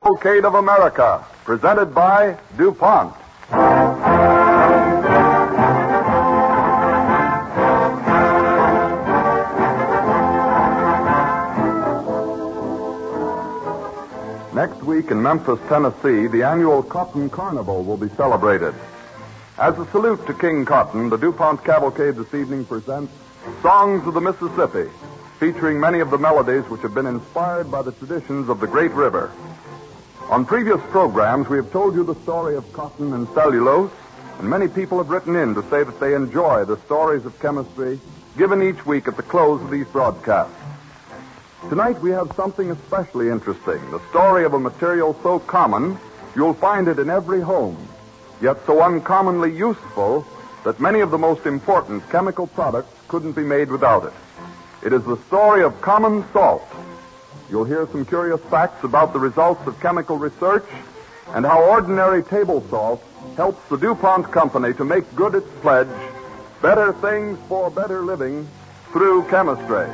Cavalcade of America, presented by DuPont. Next week in Memphis, Tennessee, the annual Cotton Carnival will be celebrated. As a salute to King Cotton, the DuPont Cavalcade this evening presents Songs of the Mississippi, featuring many of the melodies which have been inspired by the traditions of the great river. On previous programs, we have told you the story of cotton and cellulose, and many people have written in to say that they enjoy the stories of chemistry given each week at the close of these broadcasts. Tonight we have something especially interesting, the story of a material so common you'll find it in every home, yet so uncommonly useful that many of the most important chemical products couldn't be made without it. It is the story of common salt. You'll hear some curious facts about the results of chemical research and how ordinary table salt helps the DuPont Company to make good its pledge, better things for better living through chemistry.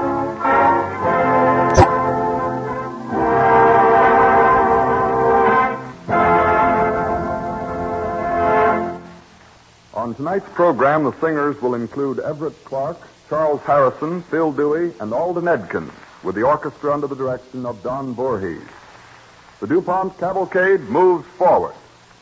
On tonight's program, the singers will include Everett Clark, Charles Harrison, Phil Dewey, and Alden Edkins, with the orchestra under the direction of Don Voorhees. The DuPont Cavalcade moves forward.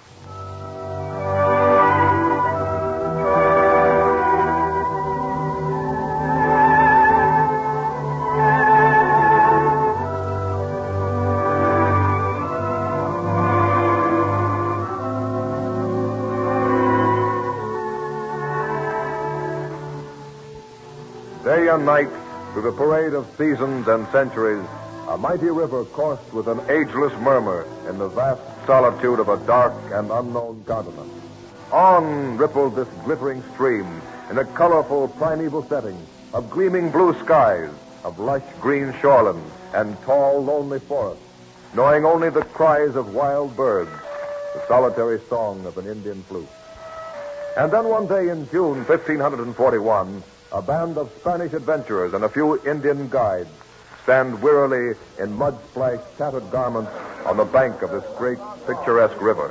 Day and night, through the parade of seasons and centuries, a mighty river coursed with an ageless murmur in the vast solitude of a dark and unknown continent. On rippled this glittering stream in a colorful primeval setting of gleaming blue skies, of lush green shorelands, and tall, lonely forests, knowing only the cries of wild birds, the solitary song of an Indian flute. And then one day in June 1541, a band of Spanish adventurers and a few Indian guides stand wearily in mud-splashed, tattered garments on the bank of this great, picturesque river.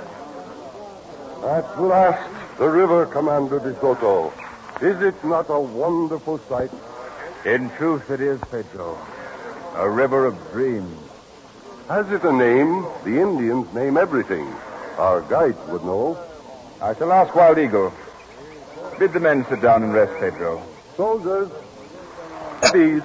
At last, the river, Commander de Soto. Is it not a wonderful sight? In truth, it is, Pedro. A river of dreams. Has it a name? The Indians name everything. Our guides would know. I shall ask Wild Eagle. Bid the men sit down and rest, Pedro. Soldiers, these.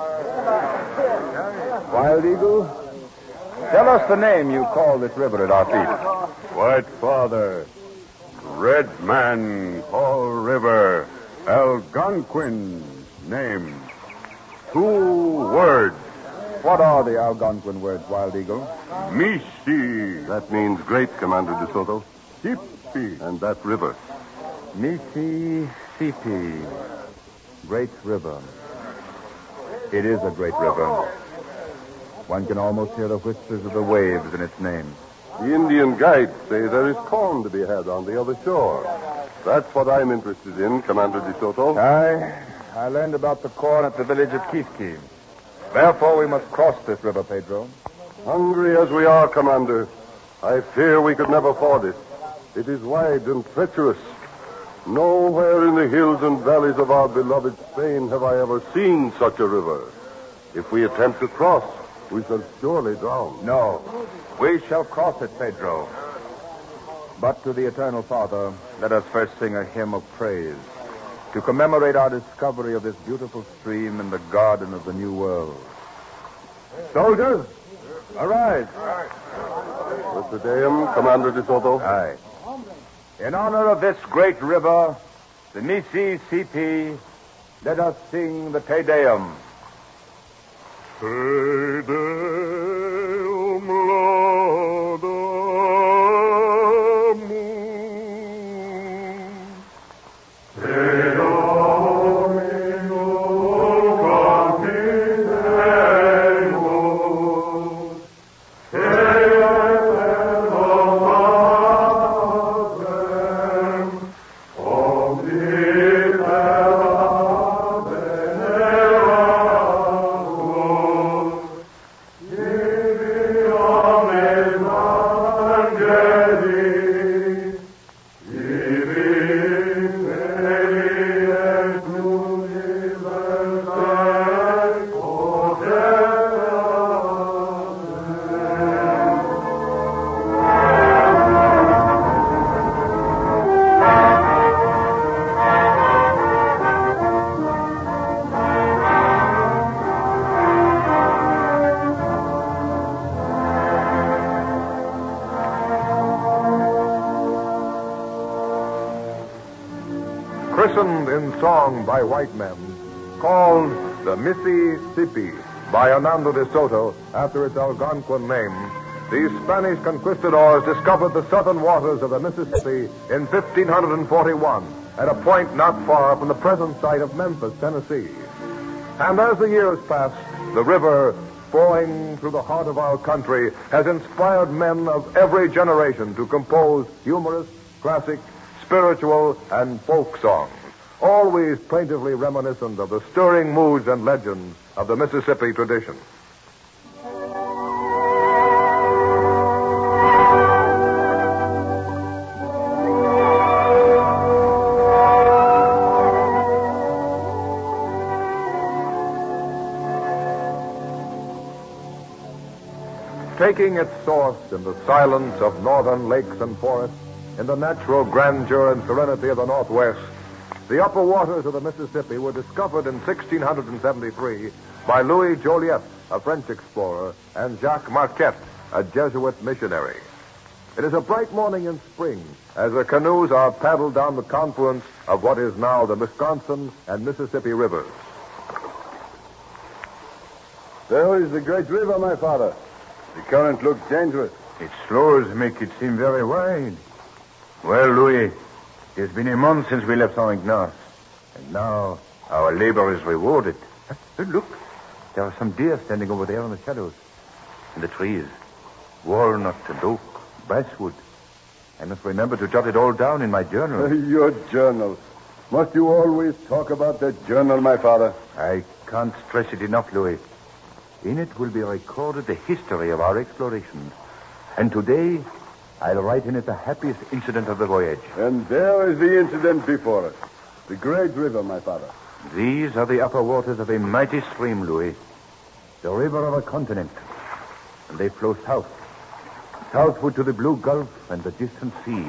Wild Eagle, tell us the name you call this river at our feet. White Father, Red Man call river, Algonquin name. 2 words. What are the Algonquin words, Wild Eagle? Misi. That means great, Commander de Soto. Sipi. And that river. Mississippi. Great river. It is a great river. One can almost hear the whispers of the waves in its name. The Indian guides say there is corn to be had on the other shore. That's what I'm interested in, Commander de Soto. I learned about the corn at the village of Kieski. Therefore, we must cross this river, Pedro. Hungry as we are, Commander, I fear we could never ford it. It is wide and treacherous. Nowhere in the hills and valleys of our beloved Spain have I ever seen such a river. If we attempt to cross, we shall surely drown. No, we shall cross it, Pedro. But to the Eternal Father, let us first sing a hymn of praise to commemorate our discovery of this beautiful stream in the garden of the New World. Soldiers, arise. With the Deum, Commander de Soto. Aye. In honor of this great river, the Mississippi, let us sing the Te Deum. Te Deum laudamus, Te Domino Confitemus, Te Eterno Patrem, Omnipotens Veneratus, christened in song by white men, called the Mississippi by Hernando de Soto after its Algonquin name, these Spanish conquistadors discovered the southern waters of the Mississippi in 1541 at a point not far from the present site of Memphis, Tennessee. And as the years passed, the river, flowing through the heart of our country, has inspired men of every generation to compose humorous, classic, spiritual, and folk songs, always plaintively reminiscent of the stirring moods and legends of the Mississippi tradition. Taking its source in the silence of northern lakes and forests, in the natural grandeur and serenity of the Northwest, the upper waters of the Mississippi were discovered in 1673 by Louis Joliet, a French explorer, and Jacques Marquette, a Jesuit missionary. It is a bright morning in spring as the canoes are paddled down the confluence of what is now the Wisconsin and Mississippi rivers. There is the great river, my father. The current looks dangerous. Its flows make it seem very wide. Well, Louis, it has been a month since we left St. Ignace, and now our labor is rewarded. Look, there are some deer standing over there in the shadows. And the trees, walnut and oak, basswood. I must remember to jot it all down in my journal. Your journal. Must you always talk about that journal, my father? I can't stress it enough, Louis. In it will be recorded the history of our explorations. And today, I'll write in it the happiest incident of the voyage. And there is the incident before us. The great river, my father. These are the upper waters of a mighty stream, Louis. The river of a continent. And they flow south. Southward to the Blue Gulf and the distant sea.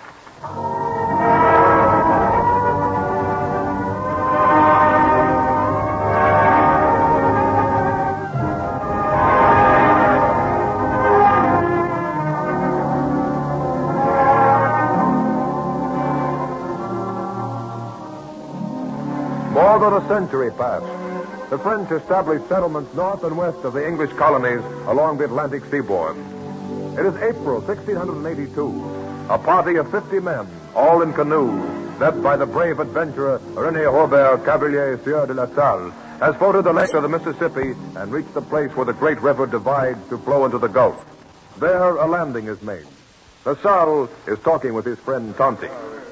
More than a century passed. The French established settlements north and west of the English colonies along the Atlantic seaboard. It is April 1682. A party of 50 men, all in canoes, led by the brave adventurer René Robert Cavalier Sieur de la Salle, has forded the lake of the Mississippi and reached the place where the great river divides to flow into the Gulf. There a landing is made. La Salle is talking with his friend Tonty.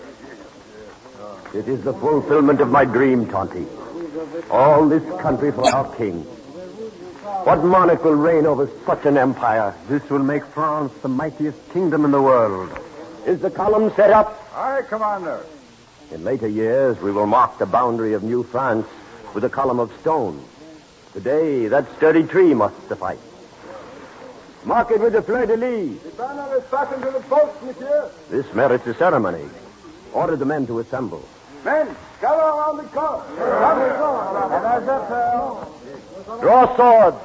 It is the fulfillment of my dream, Tonty. All this country for our king. What monarch will reign over such an empire? This will make France the mightiest kingdom in the world. Is the column set up? Aye, Commander. In later years, we will mark the boundary of New France with a column of stone. Today, that sturdy tree must suffice. Mark it with the fleur-de-lis. The banner is fastened to the post, monsieur. This merits a ceremony. Order the men to assemble. Men, gather around the court. Draw swords.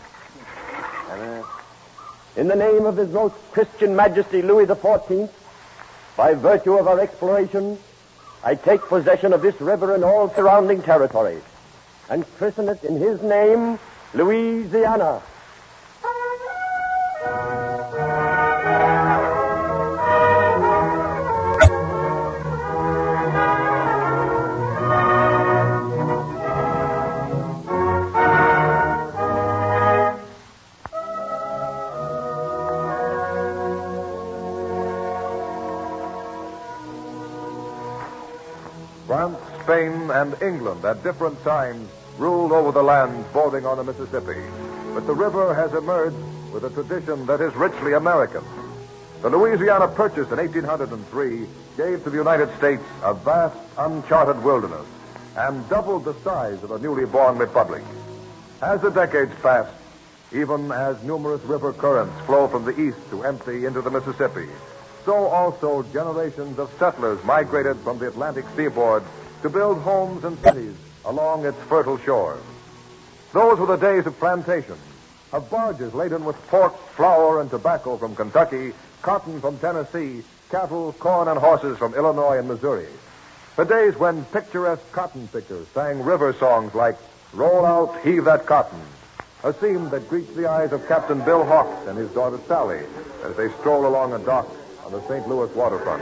In the name of His Most Christian Majesty Louis XIV, by virtue of our exploration, I take possession of this river and all surrounding territories, and christen it in His name, Louisiana. France, Spain, and England at different times ruled over the lands bordering on the Mississippi. But the river has emerged with a tradition that is richly American. The Louisiana Purchase in 1803 gave to the United States a vast, uncharted wilderness and doubled the size of the newly born republic. As the decades passed, even as numerous river currents flow from the east to empty into the Mississippi, so also generations of settlers migrated from the Atlantic seaboard to build homes and cities along its fertile shores. Those were the days of plantation, of barges laden with pork, flour, and tobacco from Kentucky, cotton from Tennessee, cattle, corn, and horses from Illinois and Missouri. The days when picturesque cotton pickers sang river songs like Roll Out, Heave That Cotton, a theme that greets the eyes of Captain Bill Hawks and his daughter Sally as they stroll along a dock on the St. Louis waterfront.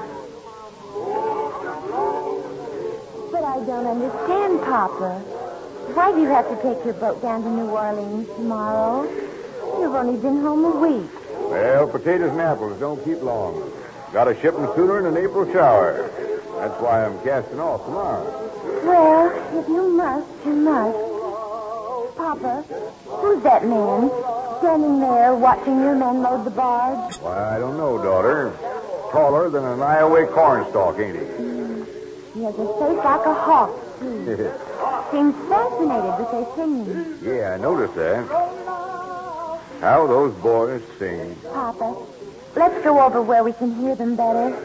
But I don't understand, Papa. Why do you have to take your boat down to New Orleans tomorrow? You've only been home a week. Well, potatoes and apples don't keep long. Got to ship them sooner than an April shower. That's why I'm casting off tomorrow. Well, if you must, you must. Papa, who's that man standing there watching your men load the barge? Why, I don't know, daughter. Taller than an Iowa cornstalk, ain't he? He has a face like a hawk, too. Seems fascinated with their singing. Yeah, I noticed that. How those boys sing. Papa, let's go over where we can hear them better.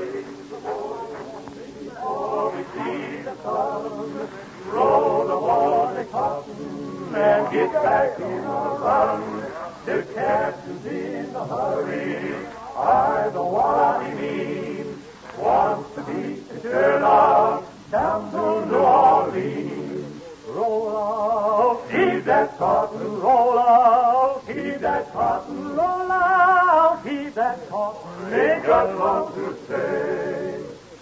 Roll the water cotton and get back in the run. The captain's in a hurry. I know what he means. Wants to beat the Sherlock down to New Orleans. Roll out, heave that cotton, roll out, heave that cotton, roll out, heave that cotton. Ain't got long to say.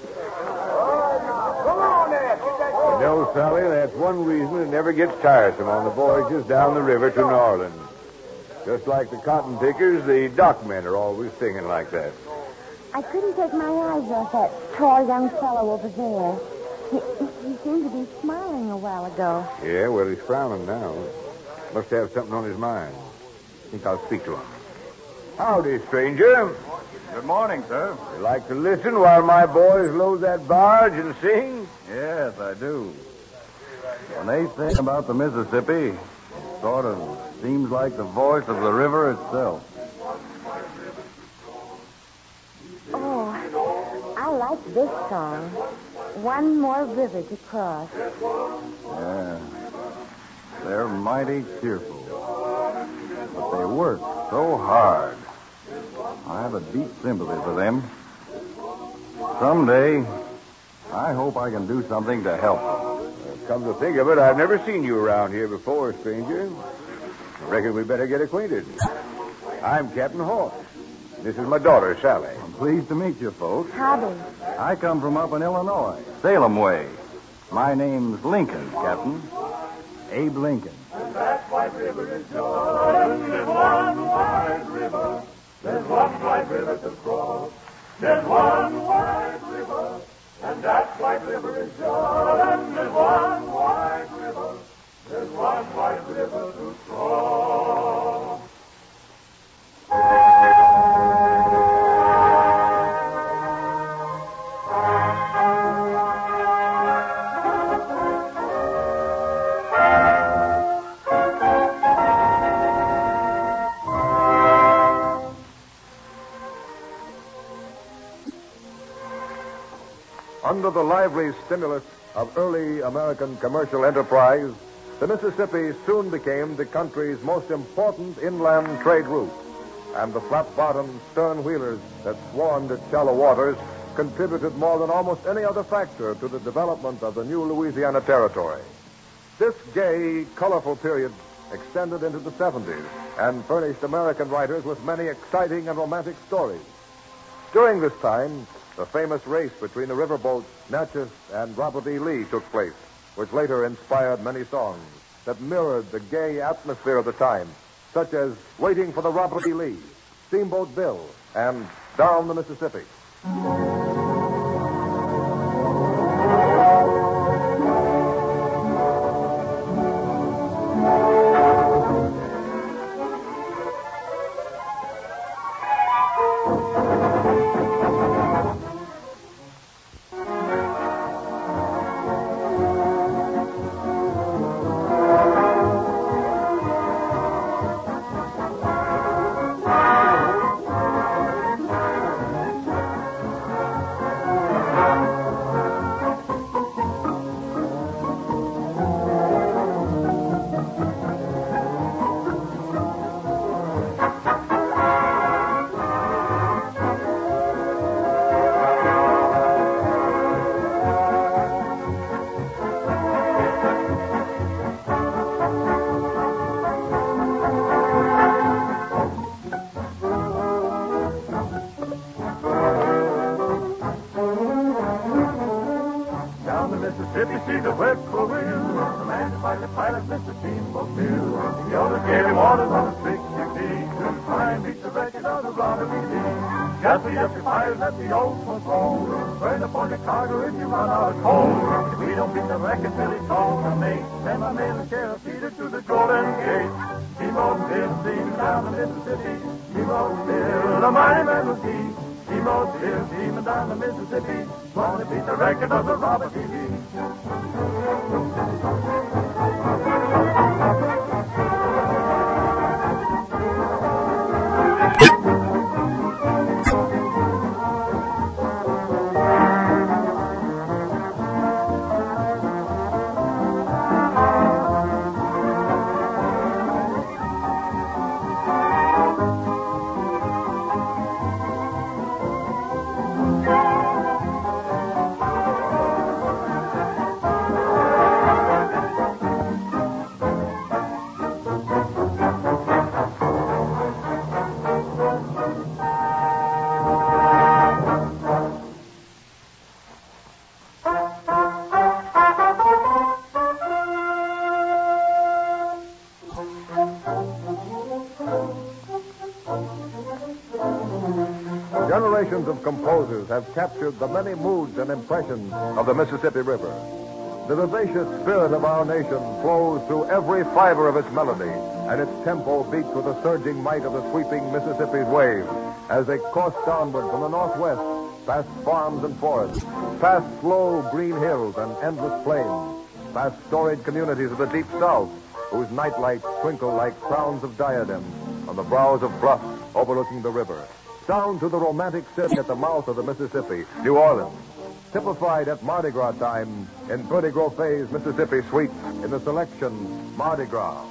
Come on there, get that cotton. You know, Sally, that's one reason it never gets tiresome on the voyages down the river to New Orleans. Just like the cotton pickers, the dockmen are always singing like that. I couldn't take my eyes off that tall young fellow over there. He seemed to be smiling a while ago. Yeah, well, he's frowning now. Must have something on his mind. I think I'll speak to him. Howdy, stranger. Good morning, sir. You like to listen while my boys load that barge and sing? Yes, I do. When they sing about the Mississippi, it sort of seems like the voice of the river itself. Oh, I like this song. One more river to cross. Yeah. They're mighty cheerful. But they work so hard. I have a deep sympathy for them. Someday, I hope I can do something to help them. Come to think of it, I've never seen you around here before, stranger. I reckon we better get acquainted. I'm Captain Hawks. This is my daughter, Sally. I'm pleased to meet you, folks. Howdy. I come from up in Illinois, Salem way. My name's Lincoln, Captain. Abe Lincoln. That white river is Jordan. There's one wide river. There's one white river to cross. There's one wide river. And that white river is Jordan. There's one wide river. There's one white river to cross. Under the lively stimulus of early American commercial enterprise, the Mississippi soon became the country's most important inland trade route, and the flat-bottomed stern-wheelers that swarmed its shallow waters contributed more than almost any other factor to the development of the new Louisiana Territory. This gay, colorful period extended into the 70s and furnished American writers with many exciting and romantic stories. During this time, the famous race between the riverboats Natchez and Robert E. Lee took place, which later inspired many songs that mirrored the gay atmosphere of the time, such as Waiting for the Robert E. Lee, Steamboat Bill, and Down the Mississippi. Mississippi, see the whippoorwill. The man who fights the pilot, Mr. Steamboat Bill. The others gave him orders on the 616 to try and beat the record of the Robert E. Lee. Just be up your fires, let the old smoke roll. Burn up on your cargo if you run out of coal. If we don't beat the record till it's all the mate, send my man the sheriff Peter to the Golden Gate. Steamboat Bill, steaming down the Mississippi. Steamboat Bill, a mighty man was he. Steamboat Bill, steaming down the Mississippi. Gonna beat the record of the Robert E. Lee. Generations of composers have captured the many moods and impressions of the Mississippi River. The vivacious spirit of our nation flows through every fiber of its melody, and its tempo beats with the surging might of the sweeping Mississippi's waves as they course downward from the northwest, past farms and forests, past slow green hills and endless plains, past storied communities of the deep south, whose night lights twinkle like crowns of diadems on the brows of bluffs overlooking the river, down to the romantic city at the mouth of the Mississippi, New Orleans, typified at Mardi Gras time in Bertie Groffet's Mississippi Suite in the selection Mardi Gras.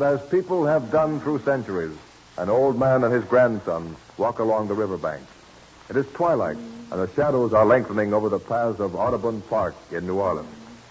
as people have done through centuries, an old man and his grandson walk along the riverbank. It is twilight, and the shadows are lengthening over the paths of Audubon Park in New Orleans.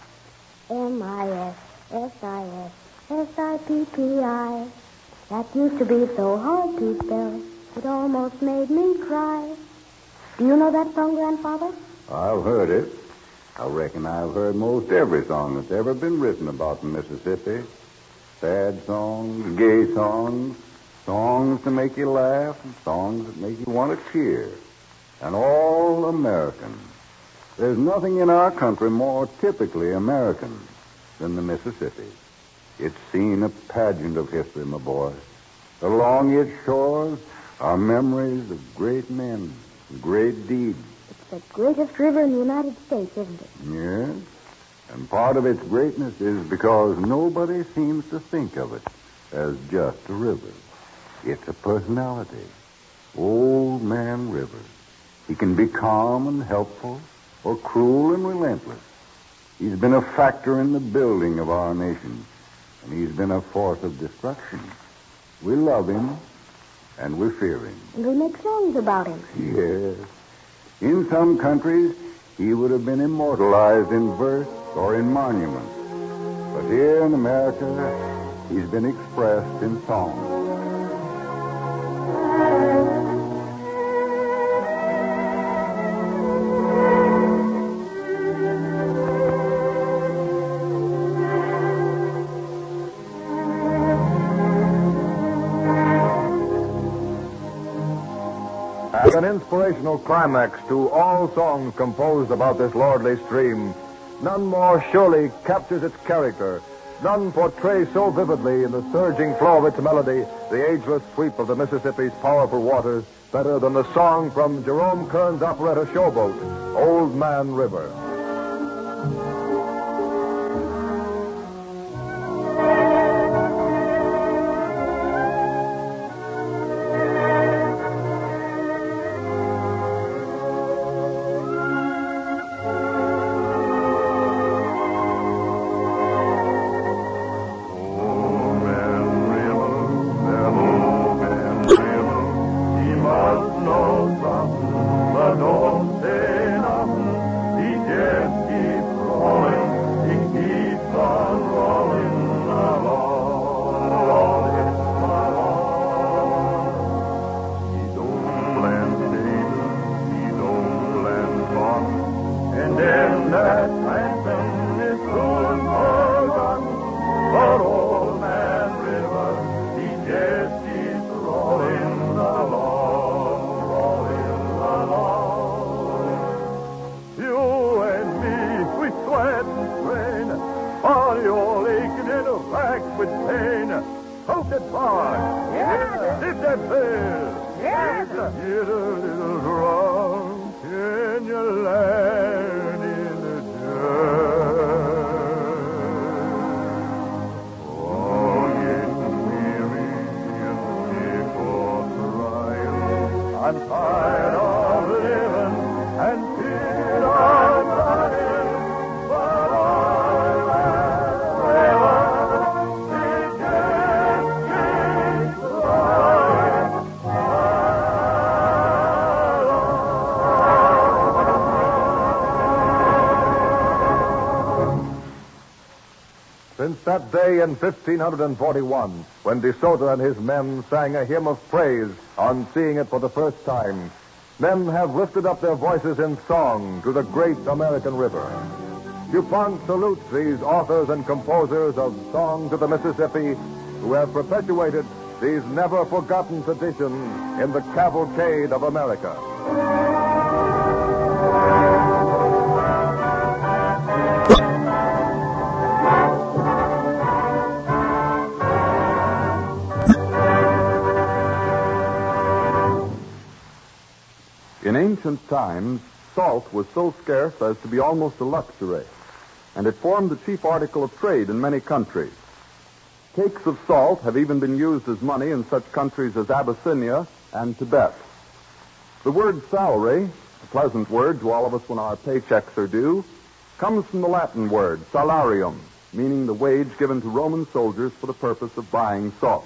M-I-S-S-I-S-S-I-P-P-I. That used to be so hard to spell, it almost made me cry. Do you know that song, Grandfather? I've heard it. I reckon I've heard most every song that's ever been written about the Mississippi. Sad songs, gay songs, songs to make you laugh, and songs that make you want to cheer. And all American. There's nothing in our country more typically American than the Mississippi. It's seen a pageant of history, my boy. Along its shores are memories of great men, great deeds. It's the greatest river in the United States, isn't it? Yes. And part of its greatness is because nobody seems to think of it as just a river. It's a personality. Old Man River. He can be calm and helpful or cruel and relentless. He's been a factor in the building of our nation, and he's been a force of destruction. We love him, and we fear him. And we make songs about him. Yes. In some countries, he would have been immortalized in verse or in monuments. But here in America, he's been expressed in song. As an inspirational climax to all songs composed about this lordly stream, none more surely captures its character, none portrays so vividly in the surging flow of its melody the ageless sweep of the Mississippi's powerful waters better than the song from Jerome Kern's operetta Showboat, Old Man River. I'm tired of living and fear of dying, but Old Man River, it just keeps flowing along. Since that day in 1541, when De Soto and his men sang a hymn of praise on seeing it for the first time, men have lifted up their voices in song to the great American river. DuPont salutes these authors and composers of Song to the Mississippi who have perpetuated these never-forgotten traditions in the cavalcade of America. In ancient times, salt was so scarce as to be almost a luxury, and it formed the chief article of trade in many countries. Cakes of salt have even been used as money in such countries as Abyssinia and Tibet. The word salary, a pleasant word to all of us when our paychecks are due, comes from the Latin word salarium, meaning the wage given to Roman soldiers for the purpose of buying salt.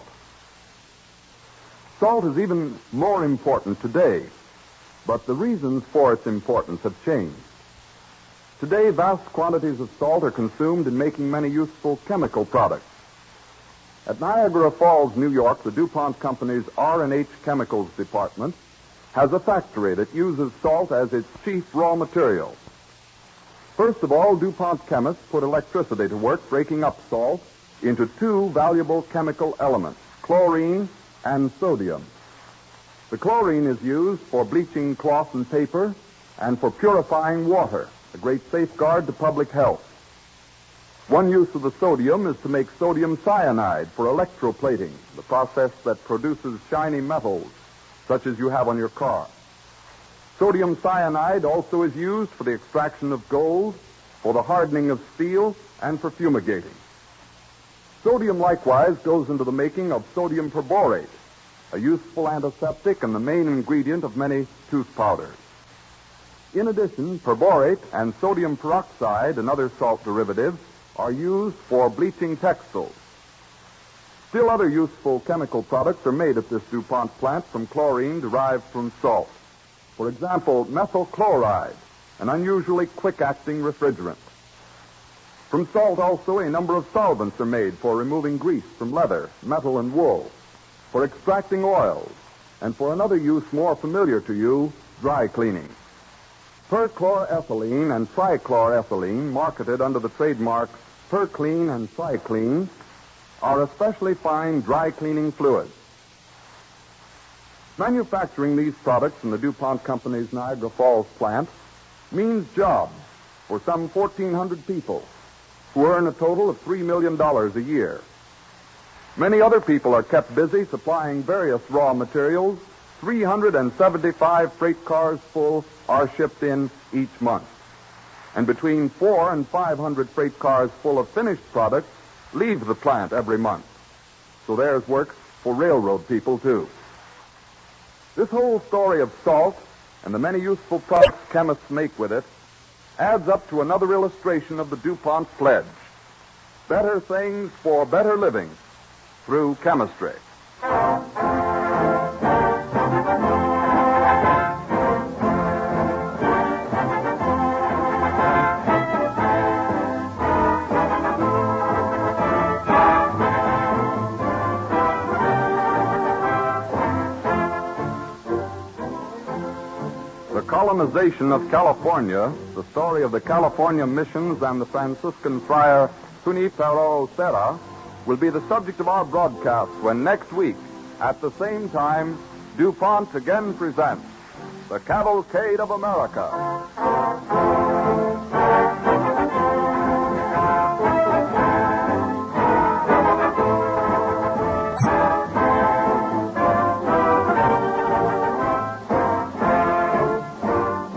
Salt is even more important today, but the reasons for its importance have changed. Today, vast quantities of salt are consumed in making many useful chemical products. At Niagara Falls, New York, the DuPont Company's R&H Chemicals Department has a factory that uses salt as its chief raw material. First of all, DuPont chemists put electricity to work breaking up salt into two valuable chemical elements, chlorine and sodium. The chlorine is used for bleaching cloth and paper and for purifying water, a great safeguard to public health. One use of the sodium is to make sodium cyanide for electroplating, the process that produces shiny metals, such as you have on your car. Sodium cyanide also is used for the extraction of gold, for the hardening of steel, and for fumigating. Sodium likewise goes into the making of sodium perborate, a useful antiseptic and the main ingredient of many tooth powders. In addition, perborate and sodium peroxide and other salt derivatives are used for bleaching textiles. Still other useful chemical products are made at this DuPont plant from chlorine derived from salt. For example, methyl chloride, an unusually quick-acting refrigerant. From salt also, a number of solvents are made for removing grease from leather, metal, and wool, for extracting oils, and for another use more familiar to you, dry cleaning. Perchloroethylene and trichloroethylene, marketed under the trademarks Perclean and Triclean, are especially fine dry cleaning fluids. Manufacturing these products in the DuPont Company's Niagara Falls plant means jobs for some 1,400 people who earn a total of $3 million a year. Many other people are kept busy supplying various raw materials. 375 freight cars full are shipped in each month. And between 400 and 500 freight cars full of finished products leave the plant every month. So there's work for railroad people, too. This whole story of salt and the many useful products chemists make with it adds up to another illustration of the DuPont pledge. Better things for better living through chemistry. Colonization of California, the story of the California missions and the Franciscan friar Junipero Serra, will be the subject of our broadcast when next week, at the same time, DuPont again presents The Cavalcade of America.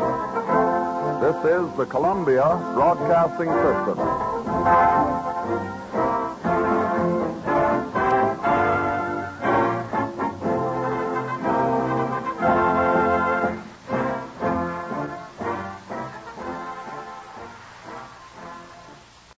This is the Columbia Broadcasting System.